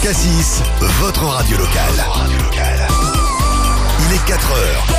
Cassis, votre radio locale. Il est 4h.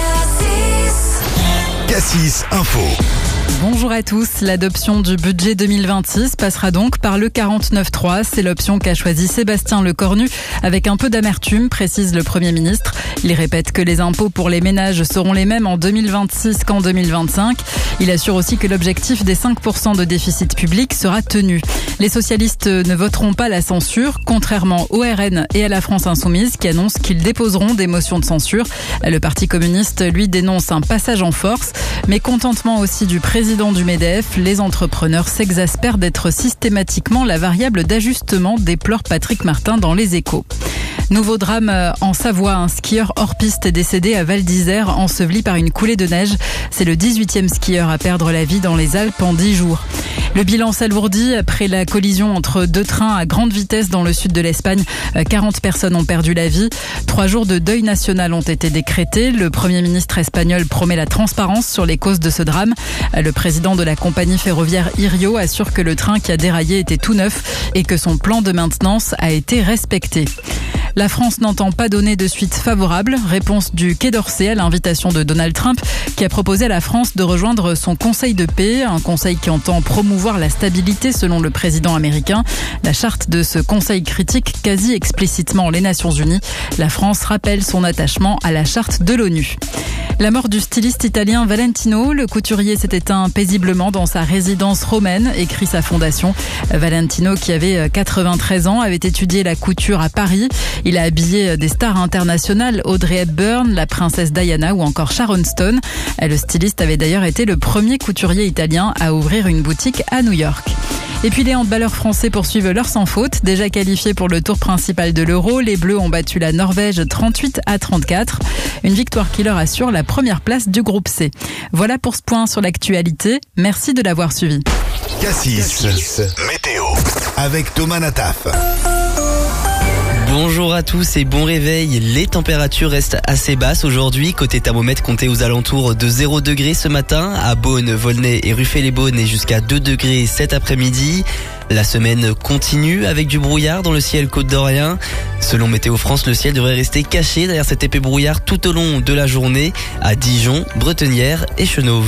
Cassis Info. Bonjour à tous. L'adoption du budget 2026 passera donc par le 49.3. C'est l'option qu'a choisi Sébastien Lecornu avec un peu d'amertume, précise le Premier ministre. Il répète que les impôts pour les ménages seront les mêmes en 2026 qu'en 2025. Il assure aussi que l'objectif des 5% de déficit public sera tenu. Les socialistes ne voteront pas la censure, contrairement au RN et à la France Insoumise qui annoncent qu'ils déposeront des motions de censure. Le Parti communiste, lui, dénonce un passage en force, mais contentement aussi du président du MEDEF, les entrepreneurs s'exaspèrent d'être systématiquement la variable d'ajustement, déplore Patrick Martin dans Les Échos. Nouveau drame en Savoie, un skieur hors piste est décédé à Val d'Isère, enseveli par une coulée de neige. C'est le 18e skieur à perdre la vie dans les Alpes en 10 jours. Le bilan s'alourdit après la collision entre deux trains à grande vitesse dans le sud de l'Espagne. 40 personnes ont perdu la vie. 3 jours de deuil national ont été décrétés. Le Premier ministre espagnol promet la transparence sur les causes de ce drame. Le président de la compagnie ferroviaire Irio assure que le train qui a déraillé était tout neuf et que son plan de maintenance a été respecté. La France n'entend pas donner de suite favorable. Réponse du Quai d'Orsay à l'invitation de Donald Trump qui a proposé à la France de rejoindre son Conseil de paix, un conseil qui entend promouvoir la stabilité selon le président américain. La charte de ce conseil critique quasi explicitement les Nations Unies. La France rappelle son attachement à la charte de l'ONU. La mort du styliste italien Valentino, le couturier s'est éteint paisiblement dans sa résidence romaine, écrit sa fondation. Valentino, qui avait 93 ans, avait étudié la couture à Paris. Il a habillé des stars internationales, Audrey Hepburn, la princesse Diana ou encore Sharon Stone. Le styliste avait d'ailleurs été le premier couturier italien à ouvrir une boutique à New York. Et puis les handballeurs français poursuivent leur sans faute. Déjà qualifiés pour le tour principal de l'Euro, les Bleus ont battu la Norvège 38-34. Une victoire qui leur assure la première place du groupe C. Voilà pour ce point sur l'actualité. Merci de l'avoir suivi. Cassis, météo, avec Thomas Nataf. Bonjour à tous et bon réveil. Les températures restent assez basses aujourd'hui. Côté thermomètre, comptez aux alentours de 0 degrés ce matin. À Beaune, Volnay et Ruffey-les-Beaunes et jusqu'à 2 degrés cet après-midi. La semaine continue avec du brouillard dans le ciel côte-d'Orient. Selon Météo France, le ciel devrait rester caché derrière cet épais brouillard tout au long de la journée à Dijon, Bretenière et Chenôve.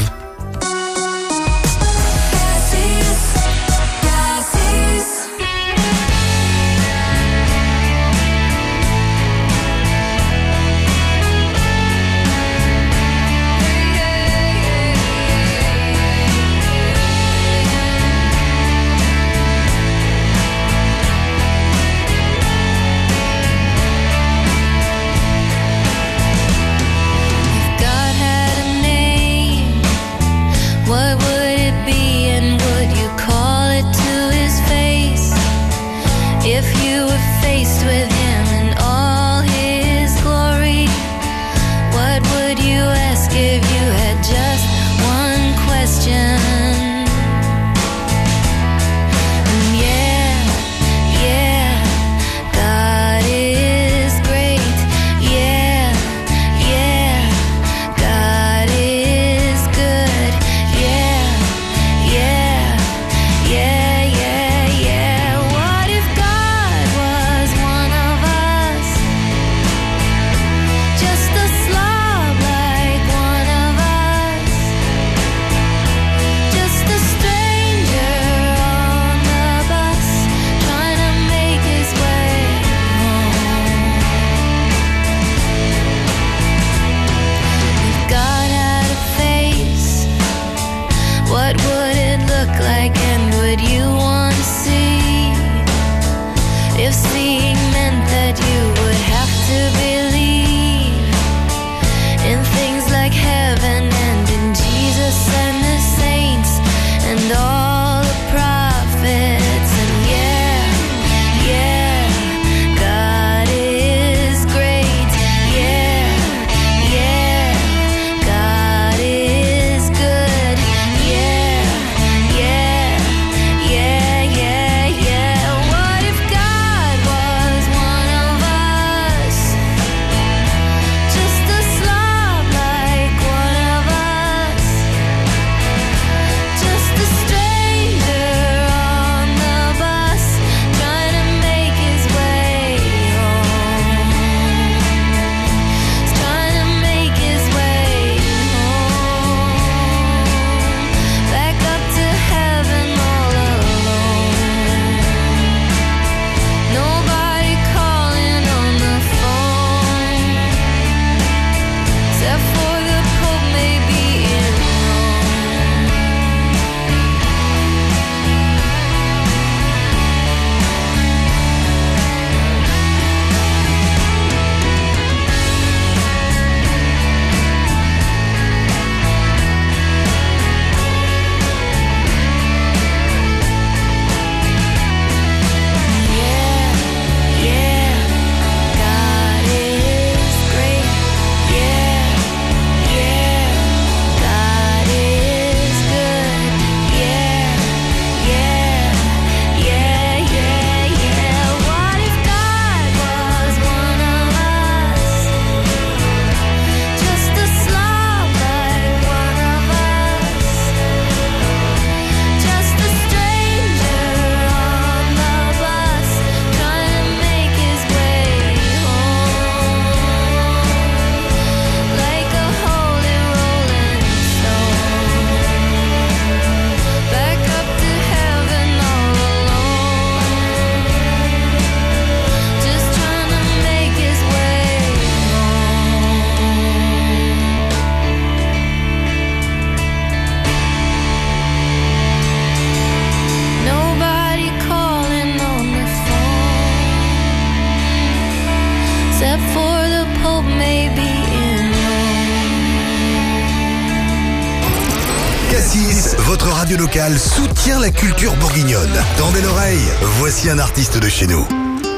radio locale soutient la culture bourguignonne. Tendez l'oreille, voici un artiste de chez nous.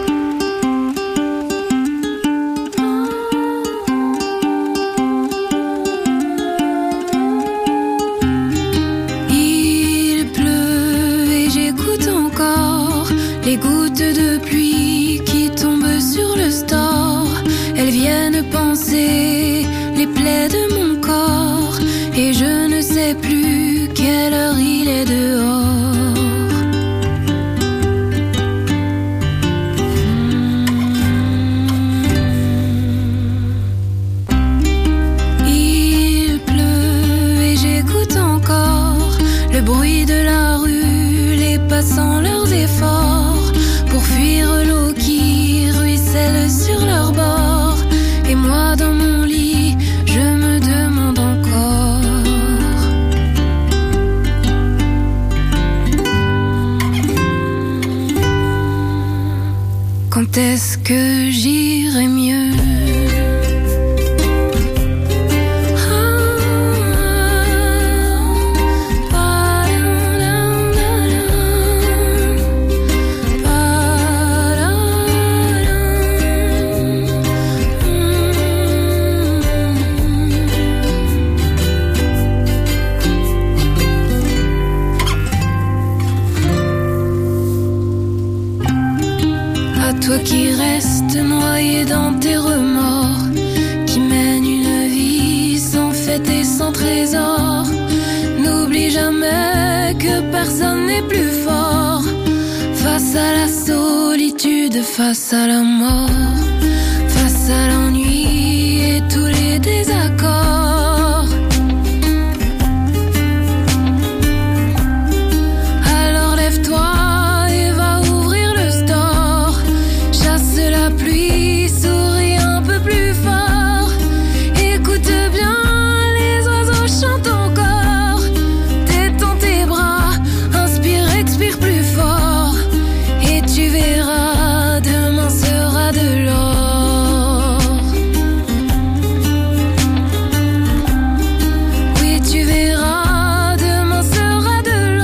Il pleut et j'écoute encore les gouttes de pluie qui tombent sur le store. Elles viennent panser les plaies de mon corps et je ne sais plus quelle heure il est dehors. Il pleut et j'écoute encore le bruit de la rue, les passants leurs efforts pour fuir l'eau qui ruisselle sur leur bord. Et moi dans mon lit, je me demande encore quand est-ce que j'irai mieux. Toi qui restes noyé dans tes remords, qui mène une vie sans fête et sans trésor, n'oublie jamais que personne n'est plus fort face à la solitude, face à la mort, face à l'ennui et tous les désaccords. Alors lève-toi et va ouvrir le store. Chasse la pluie, souris un peu plus fort. Écoute bien, les oiseaux chantent encore. Détends tes bras, inspire, expire plus fort. Et tu verras, demain sera de l'or. Oui, tu verras, demain sera de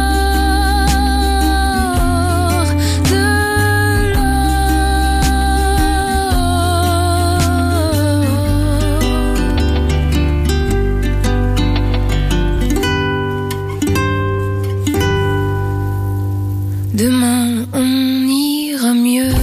l'or. De l'or. Demain on ira mieux.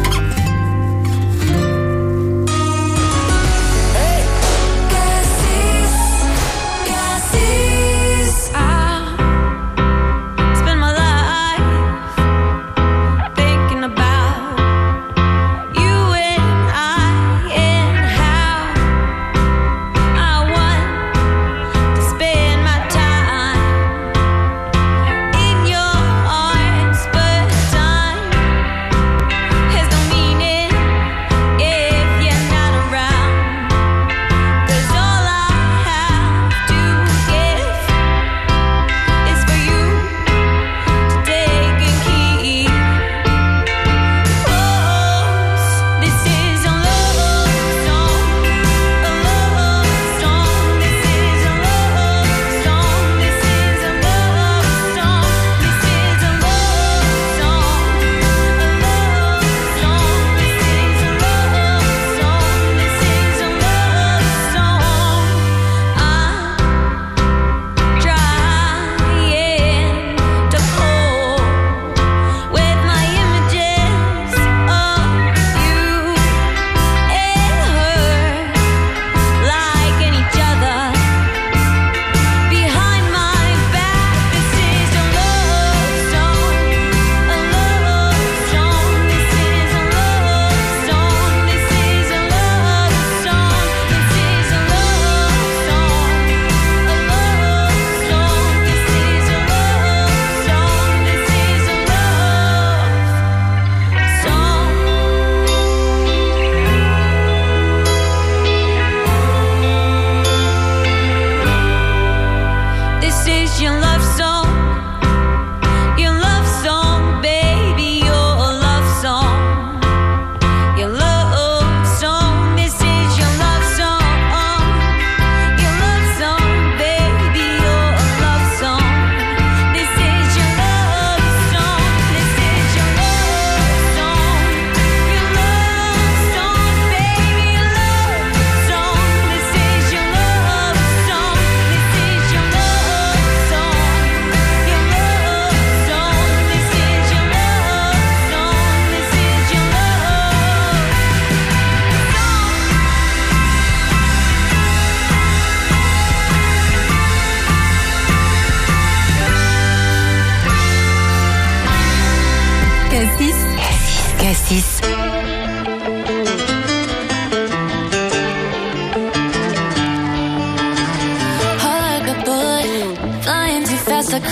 Cassis.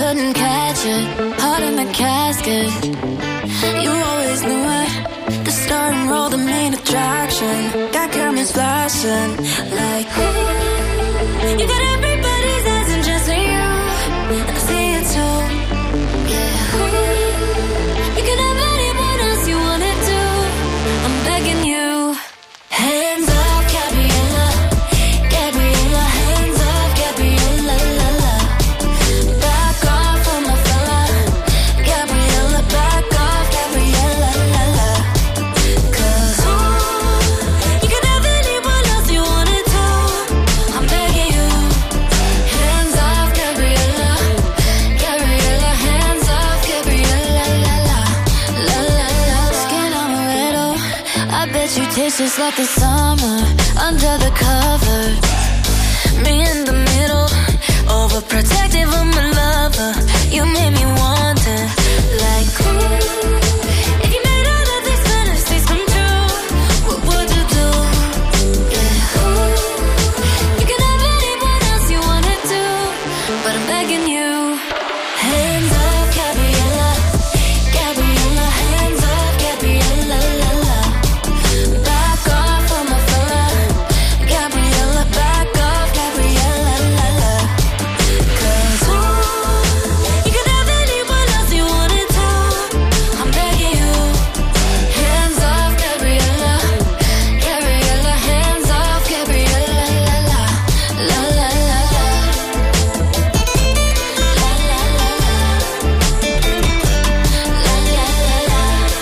couldn't catch it. Heart in the casket. You always knew it. The star and roll, the main attraction. Got cameras flashing like, ooh. You got everybody's eyes and just you. And I see it too. Yeah. Ooh. You can have anyone else you wanted to. I'm begging you. Hands up, Gabriella. Gabriella, hands up, Gabriella, la la. Back off from my fella. Gabriella, back off, Gabriella, la la. 'Cause you can have anyone else you wanted to. I'm begging you. Hands off, Gabriella. Gabriella, hands off, Gabriella, la la. La la la. Skin on a riddle. I bet you taste just like the summer under the covers. Me in the middle, overprotective of my lover. You made me want it, like ooh. If you made all of these fantasies come true, what would you do? Yeah, ooh. You can have anyone else you wanted to, but I'm begging you. Hands up, Gabriella. Gabriella, hands up, Gabriella, la la. Back off from my fella. Gabriella, back off, Gabriella, la la. 'Cause you can have anyone else you wanted to. I'm begging you. Hands off, Gabriella. Gabriella, hands off, Gabriella, la la. La la la la. La la la la. La la la la.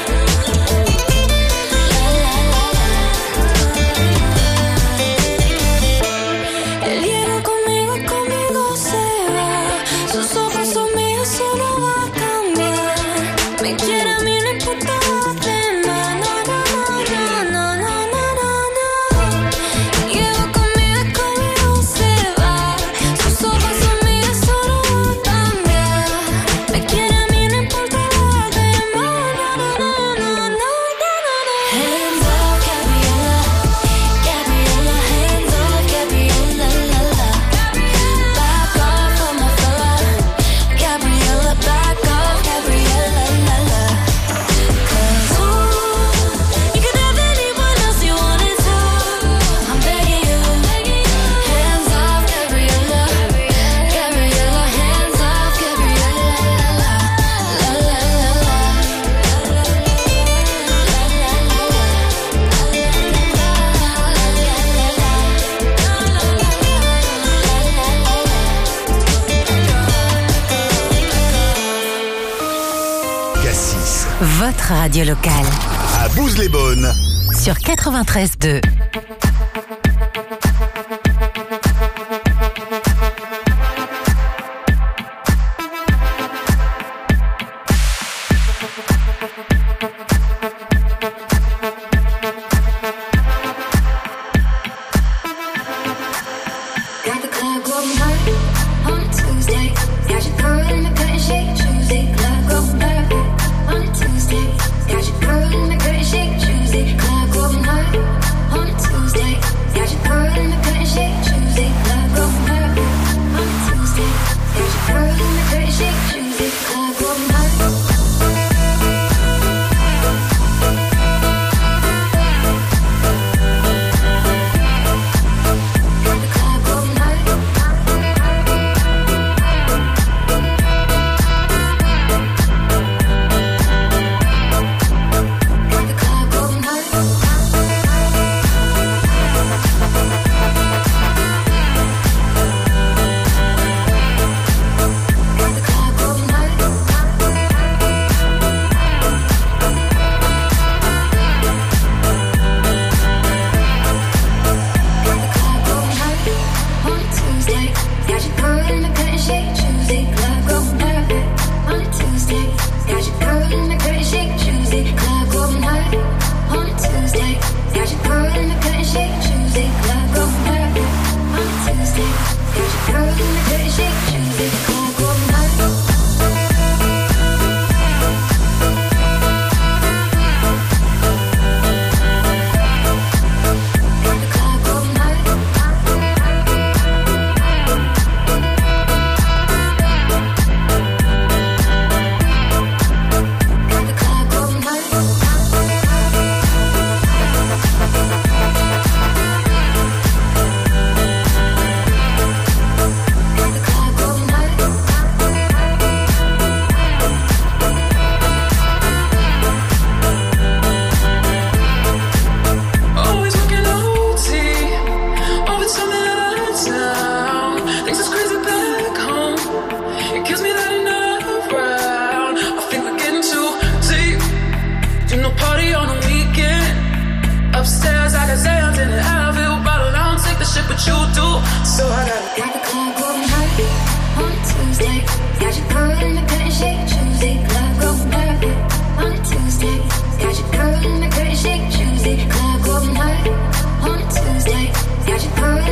El hielo conmigo se va. Sus ojos son míos, solo va a cambiar. Me quiere a mí, no importa los demás. No, no, no, no, no, no, no, no. El hielo conmigo se va. Sus ojos son míos, solo va a cambiar. Me quiere a mí, no importa los demás. No, no, no, no, no, no, no. Hands up, Gabriella. Gabriella, hands up, Gabriella, la la. Back off from my fella. Gabriella, back off, Gabriella, la la. 'Cause you can have anyone else you wanted to. I'm begging you. Hands off, Gabriella. Gabriella, hands off, Gabriella, la la. La la la la. Cassis, Votre radio locale à Bouzes-les-Beaunes. sur 93.2. Got the club going hard on a Tuesday. Got your girl in the cut and shake Tuesday. Club going hard on a Tuesday. Got your girl in the cut and shake Tuesday. Club going hard on a Tuesday.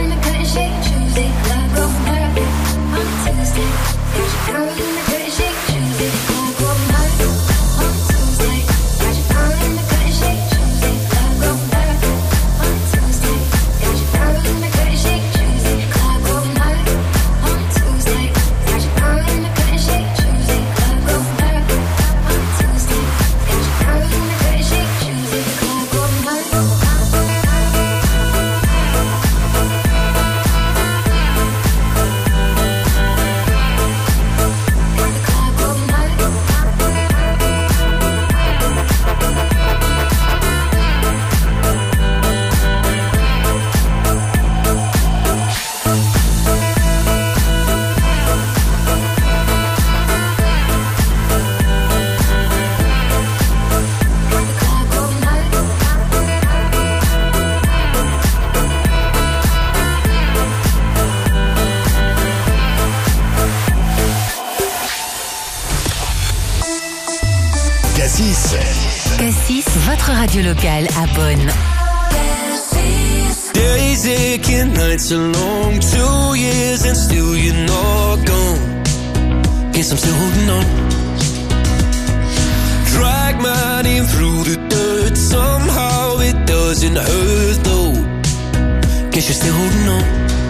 Cassis, votre radio locale à Bonn. Days aching, nights are long, 2 years and still you're not gone. Guess I'm still holding on. Drag my name through the dirt, somehow it doesn't hurt though. Guess you're still holding on.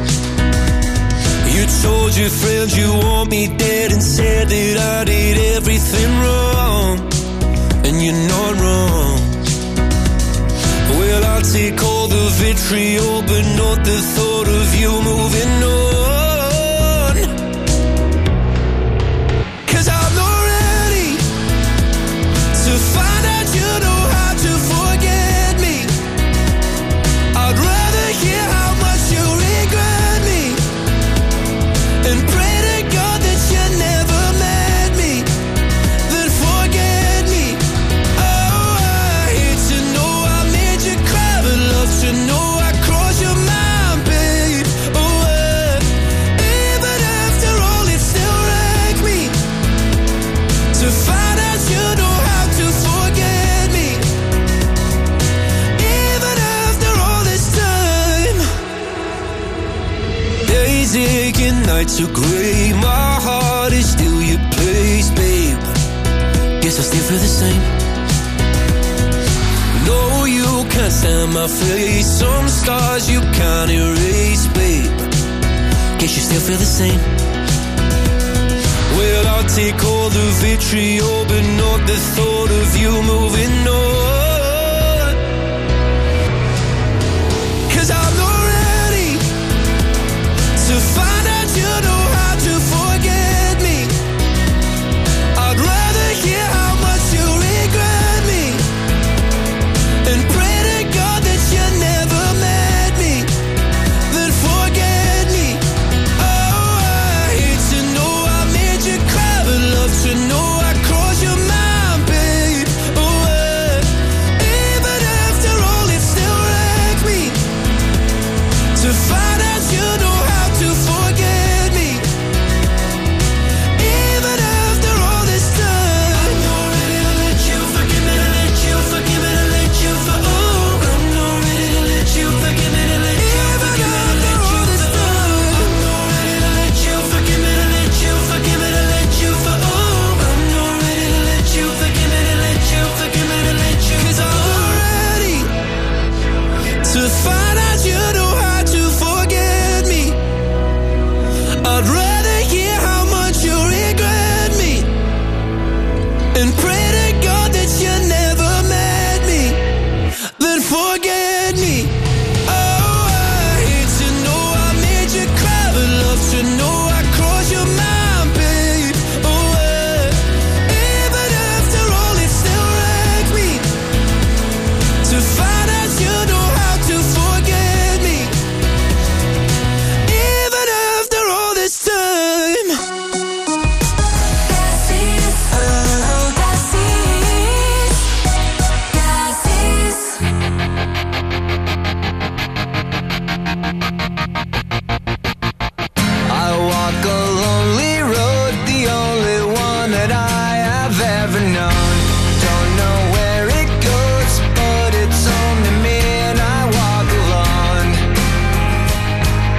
You told your friends you want me dead and said that I did everything wrong. And you're not wrong. Well, I'll take all the vitriol, but not the thought of you moving on. 'Cause I'm not ready to find out you know how to forget me. I'd rather hear how much you regret me and pray to God that you never met me, then forget me. Oh, I hate to know I made you cry, but love to know I crossed your mind, babe. Oh, even after all, it still wrecked me to find out you know how to forget me. Even after all this time, days aching, nights are gray. My heart is still your place, babe. Guess I still feel the same. No, you can't stand my face. Some scars you can't erase, babe. Guess you still feel the same. Well, I'll take all the vitriol, but not the thought of you moving on. 'Cause I'm not ready to find out you know how to forget me. I'd rather hear how much you regret me and pray to God that you never met me, then forget me. Oh, I hate to know I made you cry, but love to know I crossed your mind, babe. Oh, even after all, it still wrecked me to find out you know how to forget me. Even after all this time, I'm not ready to let you forgive me, to let you forgive me, to let you for. Oh, I'm not ready to let you forgive me, to let you forgive me, to let you for. I'm not ready to let you forgive me, to let you forgive me, to let you for. Oh, I'm not ready to let you forgive me, to let you forgive me, to let you. 'Cause I'm not ready to find out you know how to forget me. I'd rather hear how much you regret me and pray to God that you never met me, then forget me. Oh, I hate to know I made you cry, but love to know I crossed your mind, babe. Oh, even after all, it still wrecked me to find out you know how to forget me. Even after all this time. I walk a lonely road, the only one that I have ever known. Don't know where it goes, but it's only me and I walk alone.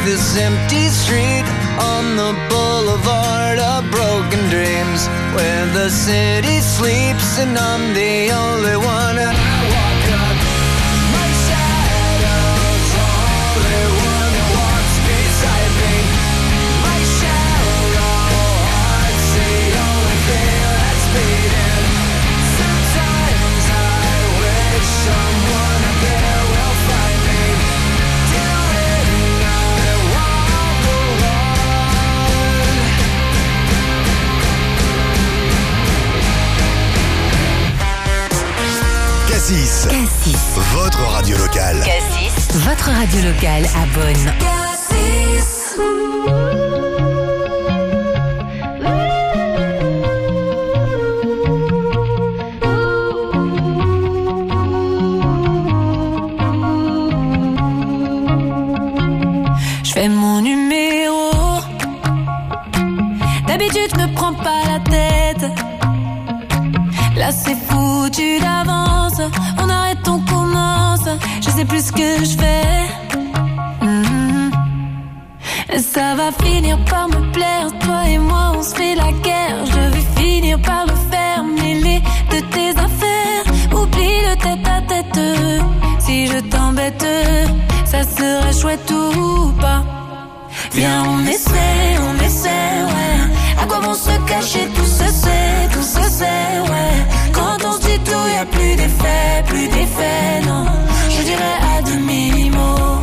this empty street on the boulevard of broken dreams, where the city sleeps and I'm the only one. And I walk up, my shadow's only one that walks beside me. My shallow heart's the only thing that's beating. Sometimes I wish someone up there will find me. Till then I walk alone. Cassis, votre radio locale. Cassis, votre radio locale à Bonn. Je fais mon numéro. D'habitude, je me prends pas la tête. Là, c'est foutu d'avance. On arrête, on commence. Je sais plus ce que je fais. Ça va finir par me plaire. Toi et moi, on se fait la guerre. Je vais finir par le faire. Mêler de tes affaires. Oublie le tête à tête. Si je t'embête, ça serait chouette ou pas. Viens, on essaie, ouais. À quoi vont se cacher, tout se sait, ouais. Quand on se dit tout, y'a plus d'effet, non. Je dirais à demi-mot.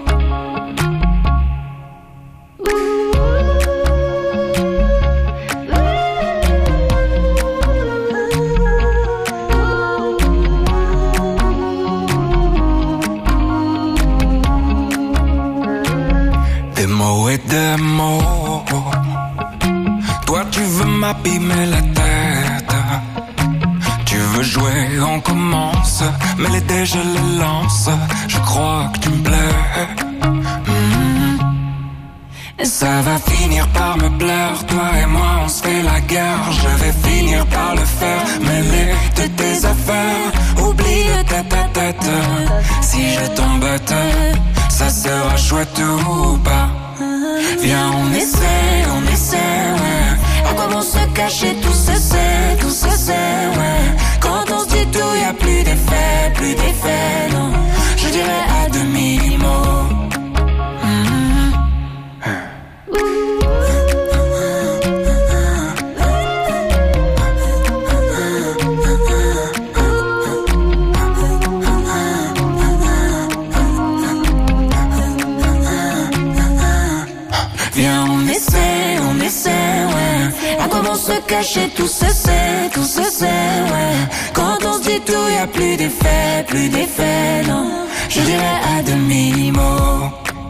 Des mots et des mots. Toi tu veux m'abîmer la tête. Tu veux jouer, on commence. Mais les dés je les lance. Je crois que tu me plais. Ça va finir par me plaire. Toi et moi on se fait la guerre. Je vais finir par le faire. Mêler de tes affaires. Oublie le tête à tête. Si je t'embête, ça sera chouette ou pas. Viens, on essaie, ouais. À quoi vont se cacher, tout se sait, ouais. Quand on se dit tout, y'a plus d'effet, non. Je dirais à demi-mot. Viens, on essaie, ouais. À quoi vont se cacher, tout se sait, ouais. Quand on se dit tout, y'a plus d'effet, non. Je dirais à demi-mot.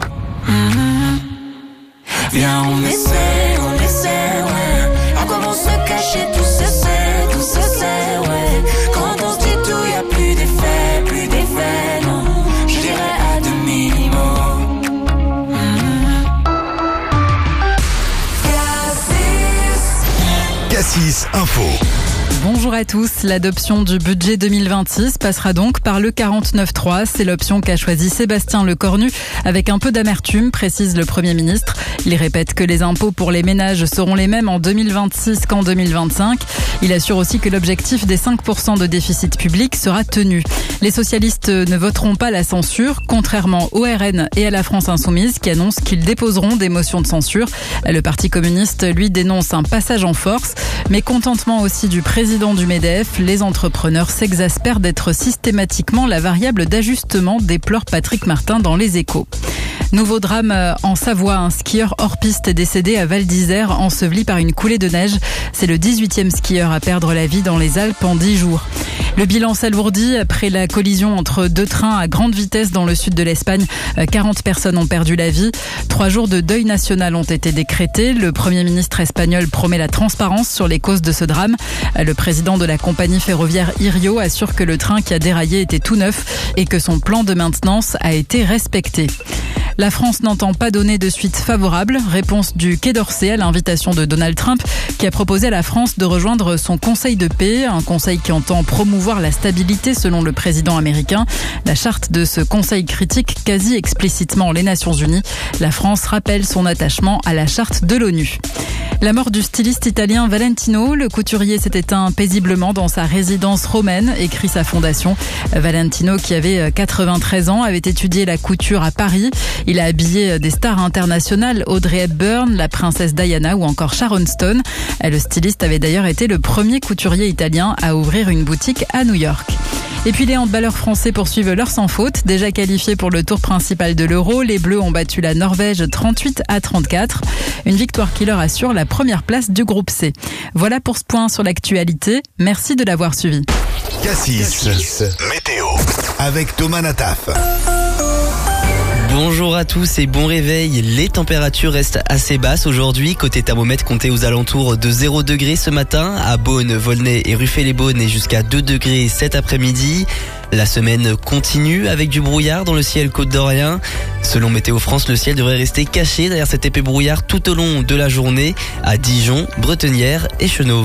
Viens, on essaie, ouais. À quoi vont se cacher, tout se sait, ouais. Quand on se dit tout, y'a plus d'effet, non. Je dirais à demi-mot. Cassis Info. Bonjour à tous. L'adoption du budget 2026 passera donc par le 49.3. C'est l'option qu'a choisi Sébastien Lecornu avec un peu d'amertume, précise le Premier ministre. Il répète que les impôts pour les ménages seront les mêmes en 2026 qu'en 2025. Il assure aussi que l'objectif des 5% de déficit public sera tenu. Les socialistes ne voteront pas la censure, contrairement au RN et à la France Insoumise qui annoncent qu'ils déposeront des motions de censure. Le Parti communiste, lui, dénonce un passage en force. Mais contentement aussi du président du MEDEF, les entrepreneurs s'exaspèrent d'être systématiquement la variable d'ajustement, déplore Patrick Martin dans Les Échos. Nouveau drame en Savoie, un skieur hors piste est décédé à Val d'Isère, enseveli par une coulée de neige. C'est le 18e skieur à perdre la vie dans les Alpes en 10 jours. Le bilan s'alourdit après la collision entre deux trains à grande vitesse dans le sud de l'Espagne. 40 personnes ont perdu la vie. 3 jours de deuil national ont été décrétés. Le Premier ministre espagnol promet la transparence sur les causes de ce drame. Le président de la compagnie ferroviaire Irio assure que le train qui a déraillé était tout neuf et que son plan de maintenance a été respecté. La France n'entend pas donner de suite favorable. Réponse du Quai d'Orsay à l'invitation de Donald Trump qui a proposé à la France de rejoindre son Conseil de paix, un conseil qui entend promouvoir la stabilité selon le président américain. La charte de ce conseil critique quasi explicitement les Nations Unies. La France rappelle son attachement à la charte de l'ONU. La mort du styliste italien Valentino, le couturier s'est éteint paisiblement dans sa résidence romaine, écrit sa fondation. Valentino, qui avait 93 ans, avait étudié la couture à Paris. Il a habillé des stars internationales, Audrey Hepburn, la princesse Diana ou encore Sharon Stone. Le styliste avait d'ailleurs été le premier couturier italien à ouvrir une boutique à New York. Et puis les handballeurs français poursuivent leur sans faute. Déjà qualifiés pour le tour principal de l'Euro, les Bleus ont battu la Norvège 38-34. Une victoire qui leur assure la première place du groupe C. Voilà pour ce point sur l'actualité. Merci de l'avoir suivi. Cassis, météo, avec Thomas Nataf. Bonjour à tous et bon réveil. Les températures restent assez basses aujourd'hui. Côté thermomètre, comptez aux alentours de 0 degrés ce matin. À Beaune, Volnay et Ruffey-les-Beaunes et jusqu'à 2 degrés cet après-midi. La semaine continue avec du brouillard dans le ciel côte-d'Orient. Selon Météo France, le ciel devrait rester caché derrière cet épais brouillard tout au long de la journée à Dijon, Bretenière et Chenôve.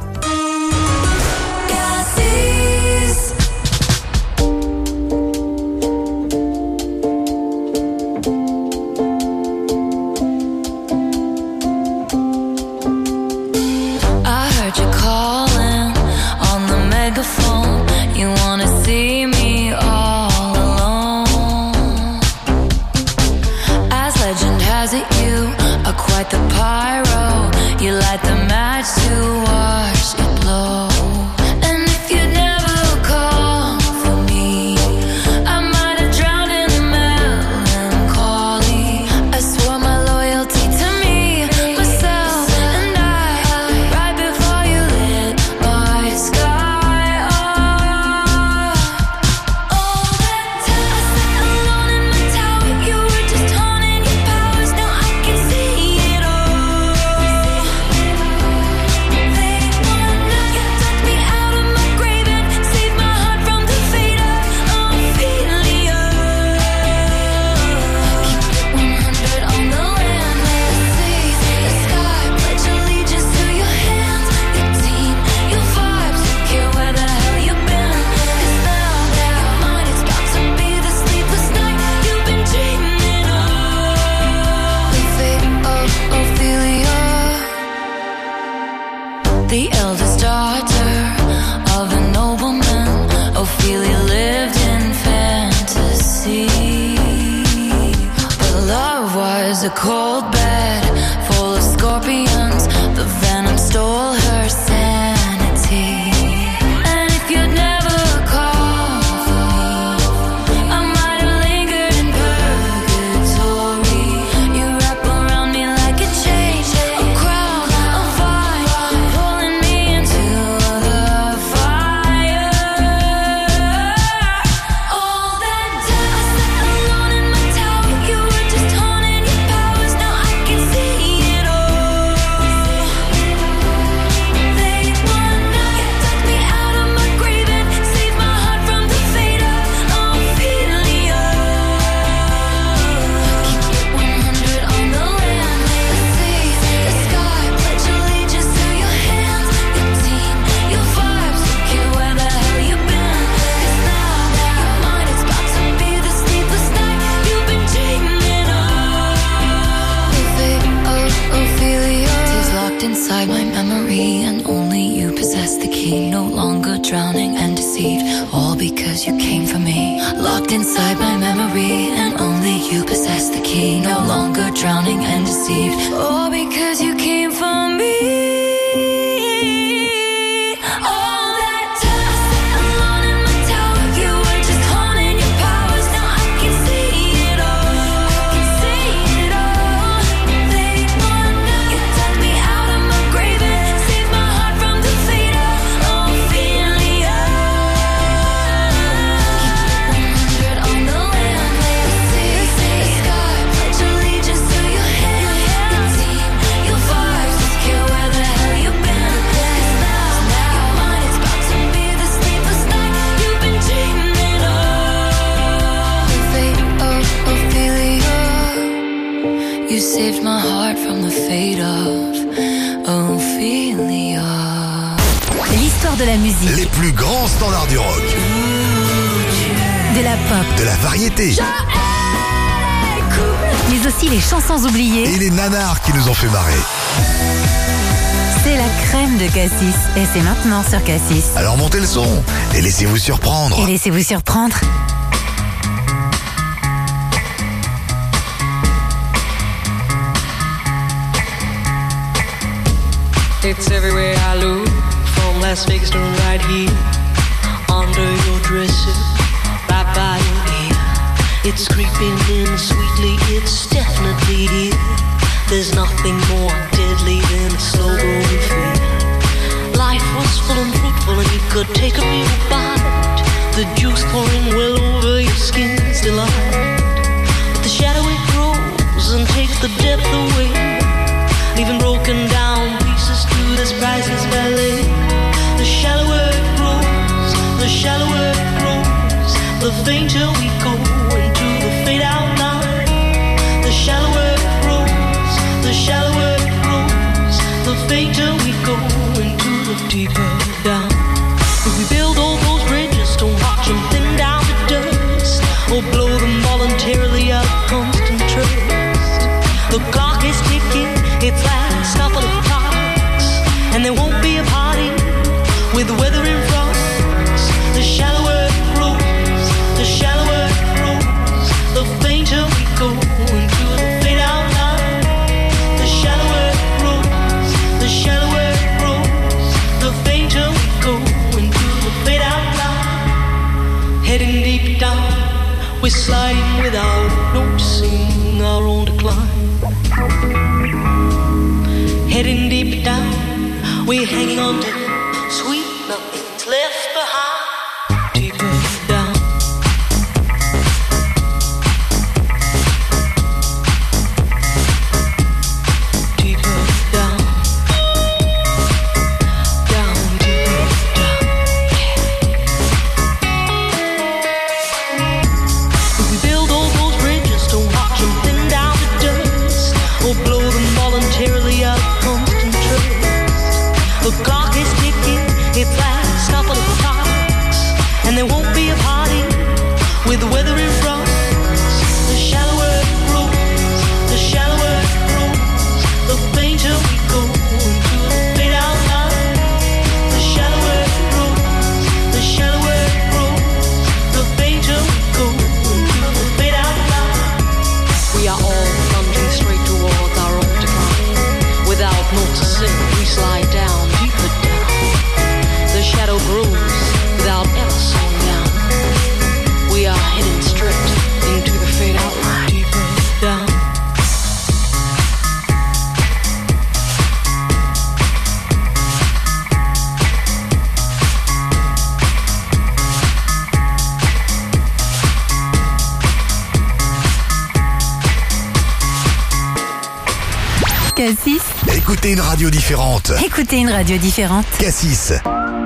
Quite the pyro, you light the match to watch it blow. And if you'd never call for me, I might have drowned in the melancholy. I swore my loyalty to me, myself and I, right before you lit my sky up. All that time I sat alone in my tower, you were just honing your powers. Now I can see. The eldest daughter of a nobleman, Ophelia lived in fantasy. But love was a cold bed full of scorpions. The venom stole her sanity. And if you'd never called for me, I might have lingered in purgatory. You wrap around me like a chain, a crown, a vine, pulling me into the fire. All that time I sat alone in my tower, you were just honing your powers. Now I can see it all. They wanna tuck me out of my grave and save my heart from the fate of Ophelia. Keep it 100 on the land, the sea, the sky. Pledge allegiance to your hands, your team, your vibes. Don't care where the hell you've been. 'Cause now your mind is about to be the sleepless night you've been dreaming of. The fate of Ophelia is locked inside my memory, and only you possess the key. No longer drowning and deceived, all because you came for me. Locked inside my memory, and only you possess the key. No longer drowning and deceived, all because you came for me. All that time I sat alone in my tower, you were just honing your powers. Now I can see it all. I can see it all. They wanna tuck me out of my grave and save my heart from the fate of Ophelia. Keep it 100 on the land, the sea, the sky. Pledge allegiance to your hands, your team, saved my heart from the fate of Ophelia. L'histoire de la musique, Les plus grands standards du rock, de la pop, de la variété mais aussi les chansons oubliées. et les nanars qui nous ont fait marrer. C'est la crème de Cassis et c'est maintenant sur Cassis. Alors montez le son et laissez-vous surprendre. Et laissez-vous surprendre. It's everywhere I look, from Las Vegas to right here, under your dresser, right by your ear. It's creeping in sweetly, it's definitely here. There's nothing more deadly than a slow-growing fear. Life was full and fruitful and you could take a real bite. The juice pouring well over your skin's delight. But the shadow it grows and takes the depth away, leaving broken down pieces to this priceless ballet. The shallower it grows, the shallower it grows, the fainter we go into the fade out line. The shallower it grows, the shallower it grows, the fainter we go into the deeper down. If we build all those bridges, don't watch them thin down to dust, or blow them voluntarily out of constant trust. The clock is ticking, its last couple of clocks, and there won't be a party with the weather in front. The shallower it grows, the shallower it grows, the fainter we go into the fade out line. The shallower it grows, the shallower it grows, the fainter we go into the fade out line. Heading deep down, we're sliding without noticing our own decline. Heading deep down, we're hanging on to sweet nothing's left behind. Deeper down. Deeper down. Down, deeper down. If we build all those bridges, don't watch them thin down to dust, or blow them voluntarily out of constant trust. The clock is ticking, its last couple of clocks, and there won't be a party with the weather in front. The shallower it grows, the shallower it grows, the fainter we go into the fade out line. The shallower it grows, the shallower it grows, the fainter we go into the fade out line. We are all plunging straight towards our own decline. Without noticing, we slide down, deeper down. The shadow grows without ever slowing down. We are heading straight into the fade out line. Deeper down. Cassis, Écoutez une radio différente. écoutez une radio différente. Cassis.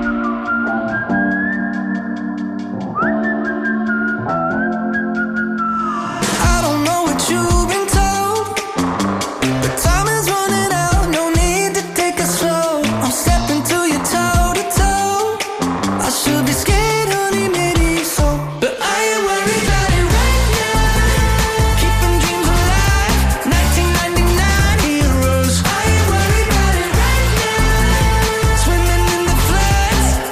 I don't know what you've been told, but time is running out. No need to take it slow. I'm stepping to you toe to toe. I should be scared, honey, maybe so, but I ain't worried about it right now. Keeping dreams alive, 1999 heroes. I ain't worried about it right now. Swimming in the floods,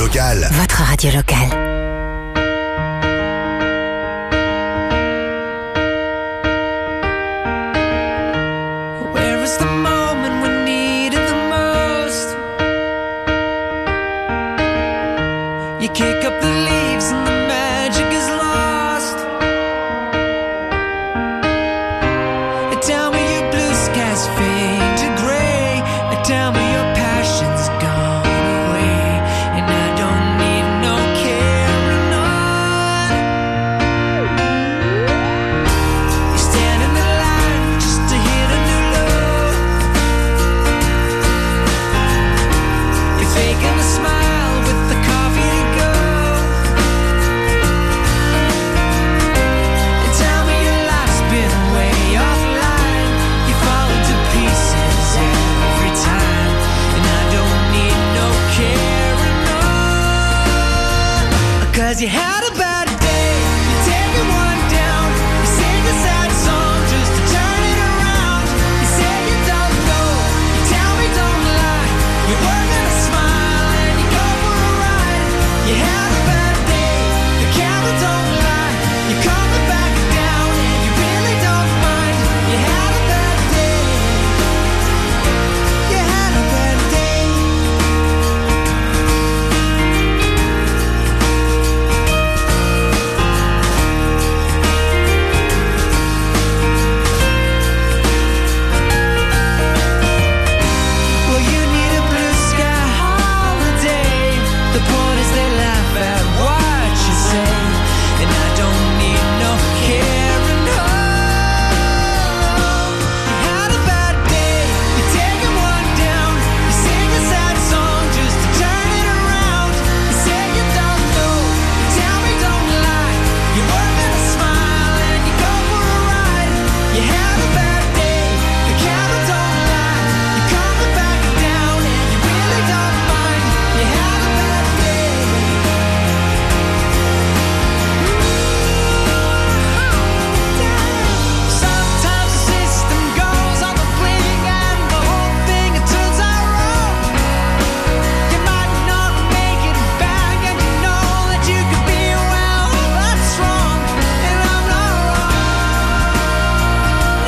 locale. Votre radio locale. Where is the moment we need it the most? You kick up the leaves and the magic is lost. Tell me your blue skies fade to gray. Tell me your passion's gone away. And I don't need no carrying on. You stand in the line just to hit a new low. You're faking a smile with the coffee to go. And tell me your life's been way offline. You fall into pieces every time. And I don't need no carrying on. 'Cause you had a bad day, you're taking one down. You sing a sad song just to turn it around. You say you don't know, you tell me don't lie. You're working a smile and you go for a ride. You had a bad day, the camera don't lie. You're coming back down and you really don't mind. You had a bad day. You had a bad day. Well, you need a blue sky holiday. The point is they laugh at what you say. And I don't need no carrying on. You had a bad day, you're taking one down. You sing a sad song just to turn it around. You say you don't know, you tell me don't lie. You're working a smile and you go for a ride. You had a bad day, the camera don't lie. You're coming back down and you really don't mind. You had a bad day. Sometimes the system goes on the blink and the whole thing it turns out wrong. You might not make it back and you know that you could be well, that's wrong, and I'm not wrong.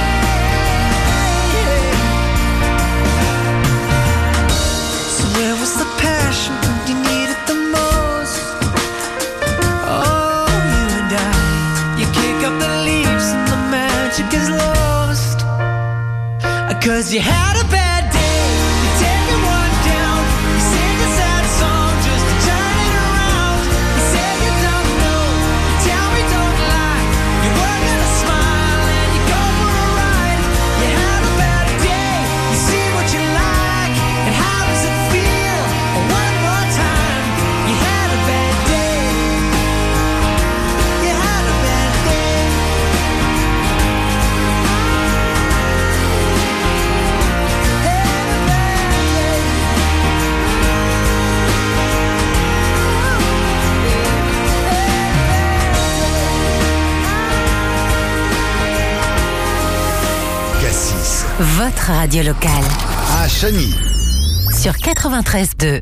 So where was the passion when you needed the most? Oh, you and I, you kick up the leaves and the magic is lost. 'Cause you had a bad day, you're taking one down. You sing a sad song just to turn it around. You say you don't know, you tell me don't lie. You're working a smile and you go for a ride. You had a bad day, you see what you like, and how does it feel? One more time, you had a bad day. You had a bad day. Cassis, Votre radio locale. à Chagny. Sur 93.2.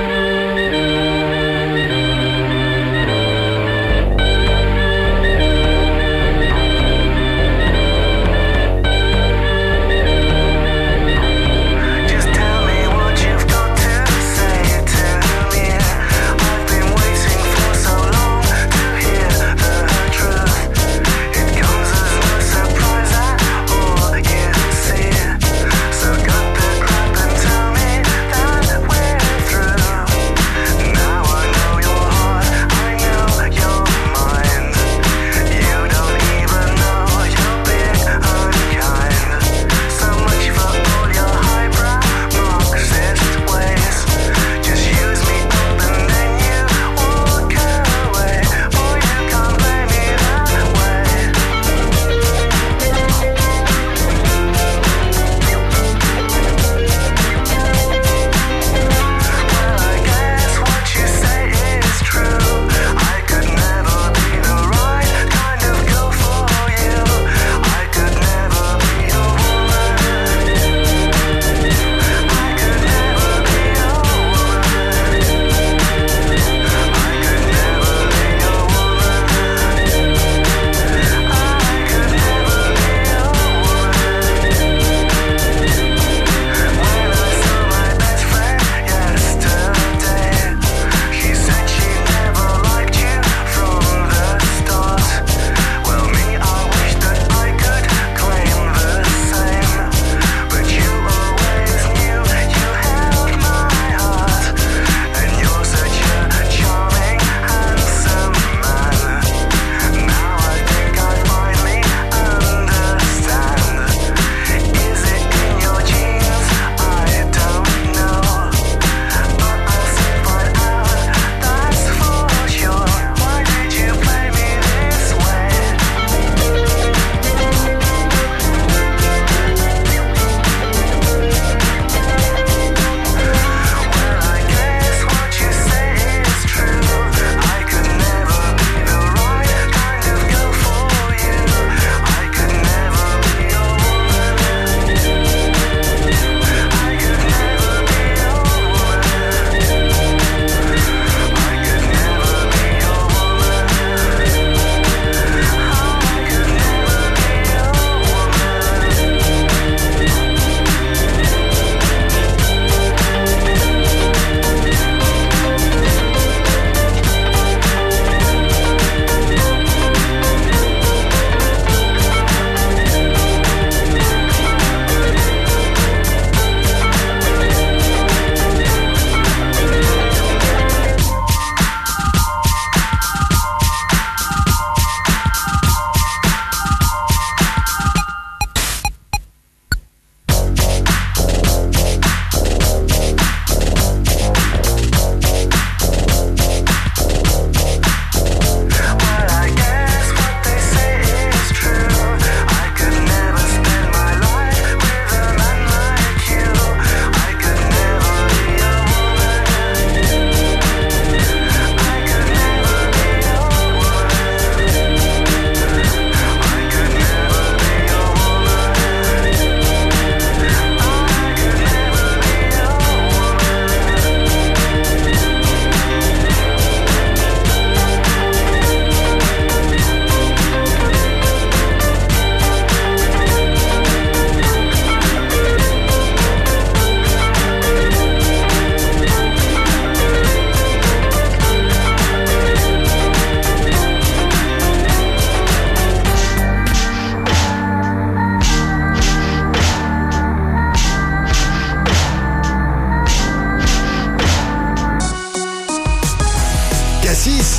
Just tell me what you've got to say to me. I've been waiting for so long to hear the truth. It comes as no surprise at all, you see. So cut the crap and tell me that we're through.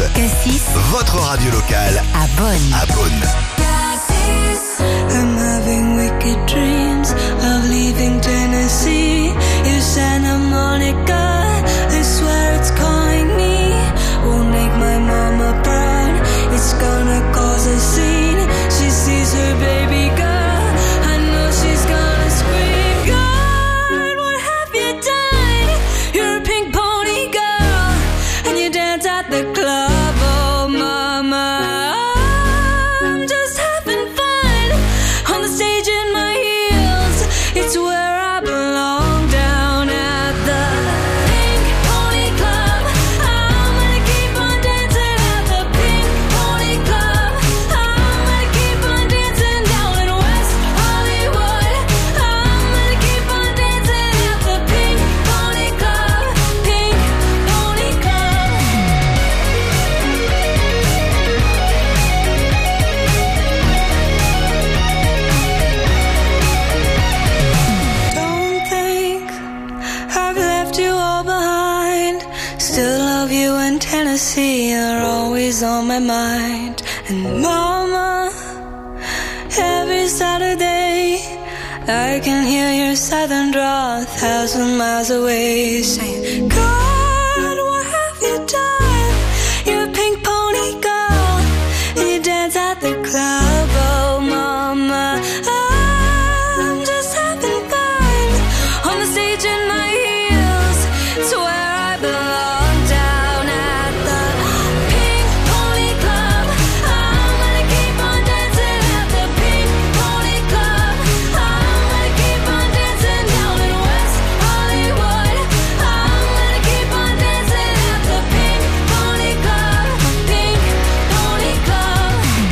Cassis votre radio locale à Bonn. à Beaune. I'm having wicked dreams of leaving Tennessee. If Santa Monica, I swear it's calling me. Won't make my mama proud. It's gonna cause a scene. She sees her baby girl. I know she's gonna scream. God, what have you done? You're a pink pony girl, and you dance at the club. Oh, mama. I'm just having fun on the stage in my heels. It's where I belong, down at the Pink Pony Club. I'm gonna keep on dancing at the Pink Pony Club. I'm gonna keep on dancing down in West Hollywood. I'm gonna keep on dancing at the Pink Pony Club. Pink Pony Club. Don't think I've left you all behind. Still love you in Tennessee. You're always on my mind. And mama, every Saturday I can hear your southern drawl 1,000 miles away, saying, God, what have you done? You're a pink pony girl, and you dance at the club. Oh, mama, I'm just having fun on the stage in my heels. It's where I belong, down at the Pink Pony Club. I'm gonna keep on dancing at the Pink Pony Club. I'm gonna keep on dancing down in West Hollywood. I'm gonna keep on dancing at the Pink Pony Club. Pink Pony Club.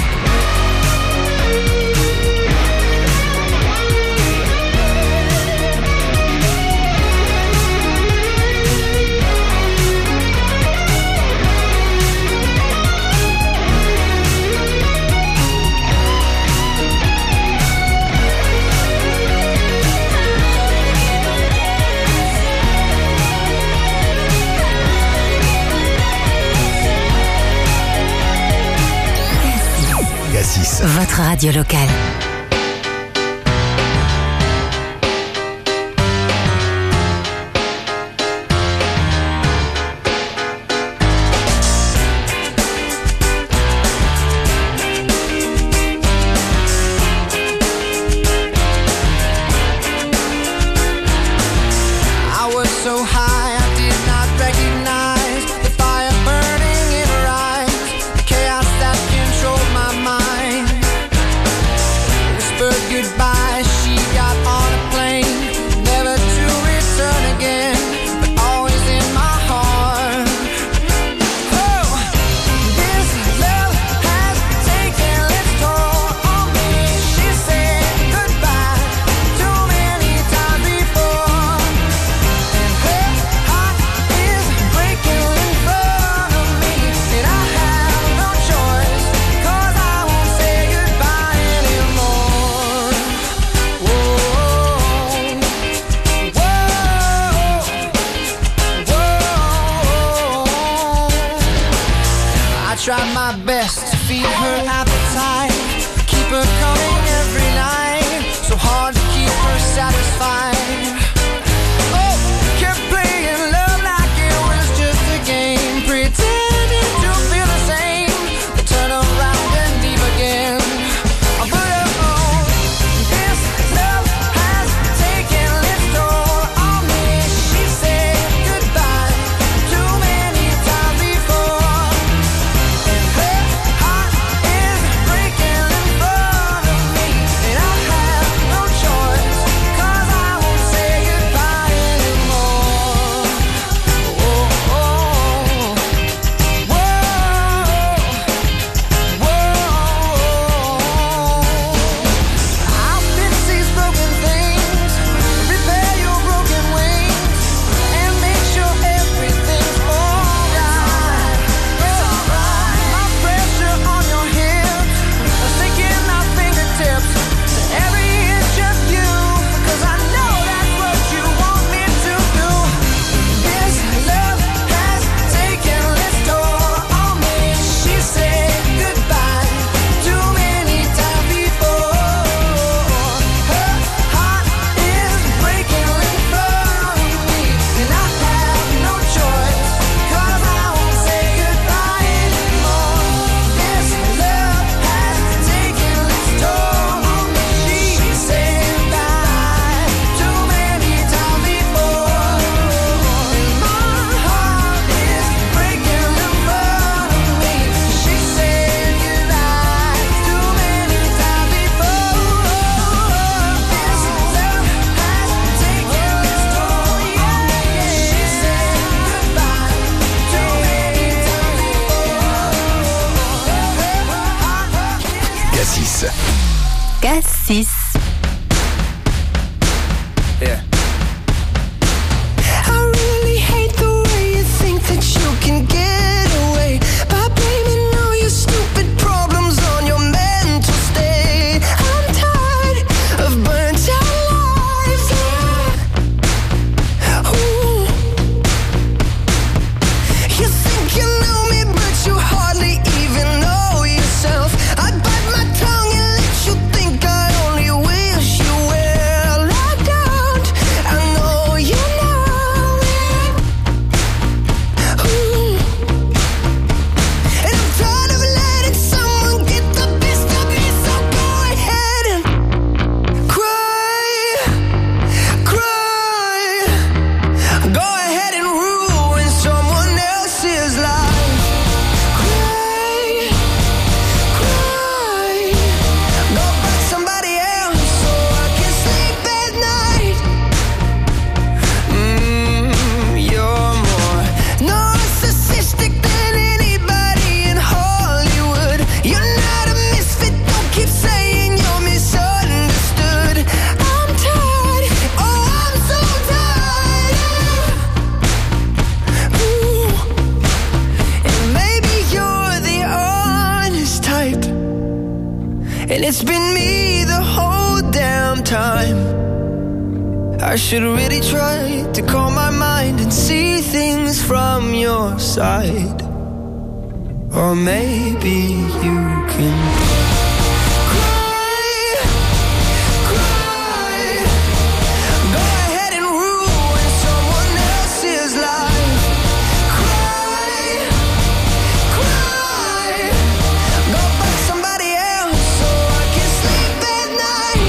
Cassis. Votre radio locale. I was so high I did not recognize the fire burning in her eyes, the chaos that controlled my mind. Whispered goodbye, she got on a plane, never to return again, but always in my heart. Oh, this love has taken its toll on me. She said goodbye too many times before. Her heart is breaking in front of me, and I have no choice, 'cause I won't say goodbye anymore. Whoa, whoa, whoa. I tried my best to feed her appetite, keep her coming every night, so hard to keep her satisfied. Oh, kept playing love like it was just a game, pretending to feel the same, but turn around and leave again. But oh, this love has taken its toll on me. She said goodbye too many times before, and her heart is Cassis. Yeah. I really hate the way you think that you can get away by blaming all your stupid problems on your mental state. I'm tired of burnt out lives. Ooh. You think you know me, but you hardly even know yourself. I bite my tongue and let you think I only wish you well. I don't, I know you know it. Ooh. And I'm tired of letting someone get the best of me, so go ahead and cry, cry. Go ahead and ruin someone else's life. Cry, cry. Go find somebody else so I can sleep at night. You're more narcissistic than anybody in Hollywood. You're not a misfit, don't keep saying you're misunderstood. I'm tired, oh I'm so tired. Ooh. And maybe you're the honest type, and it's been me the whole damn time. I should really try to calm my mind and see things from your side. Or maybe you can cry, cry. Go ahead and ruin someone else's life. Cry, cry. Go find somebody else so I can sleep at night.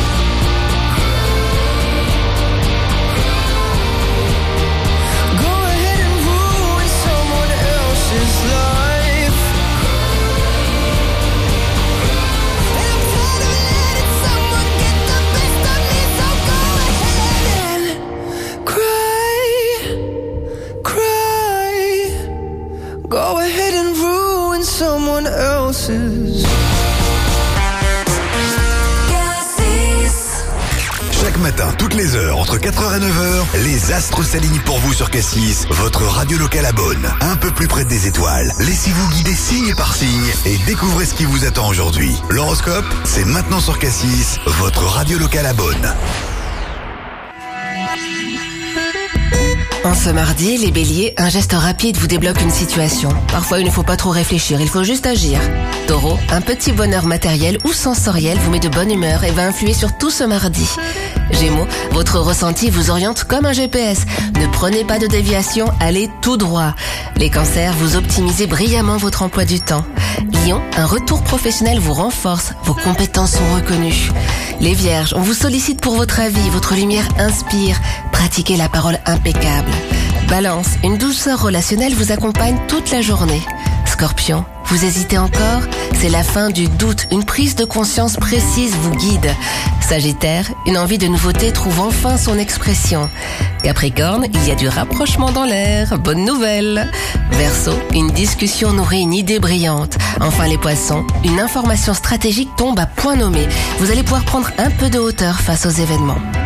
Go ahead and ruin someone else's life. And I'm tired of letting someone get the best of me, so go ahead and cry, cry. Go ahead and ruin someone else's. Chaque matin, toutes les heures, entre 4h et 9h, les astres s'alignent pour vous sur Cassis, votre radio locale à Beaune. Un peu plus près des étoiles. Laissez-vous guider signe par signe et découvrez ce qui vous attend aujourd'hui. L'horoscope, c'est maintenant sur Cassis, votre radio locale à Beaune. En ce mardi, les béliers, un geste rapide vous débloque une situation. Parfois, il ne faut pas trop réfléchir, il faut juste agir. Taureau, un petit bonheur matériel ou sensoriel vous met de bonne humeur et va influer sur tout ce mardi. Gémeaux, votre ressenti vous oriente comme un GPS. Ne prenez pas de déviation, allez tout droit. Les cancers, vous optimisez brillamment votre emploi du temps. Lion, un retour professionnel vous renforce, vos compétences sont reconnues. Les vierges, on vous sollicite pour votre avis, votre lumière inspire. Pratiquez la parole impeccable. Balance, une douceur relationnelle vous accompagne toute la journée. Scorpion, vous hésitez encore? C'est la fin du doute, une prise de conscience précise vous guide. Sagittaire, une envie de nouveauté trouve enfin son expression. Capricorne, il y a du rapprochement dans l'air, bonne nouvelle. Verseau, une discussion nourrit une idée brillante. Enfin les poissons, une information stratégique tombe à point nommé. Vous allez pouvoir prendre un peu de hauteur face aux événements.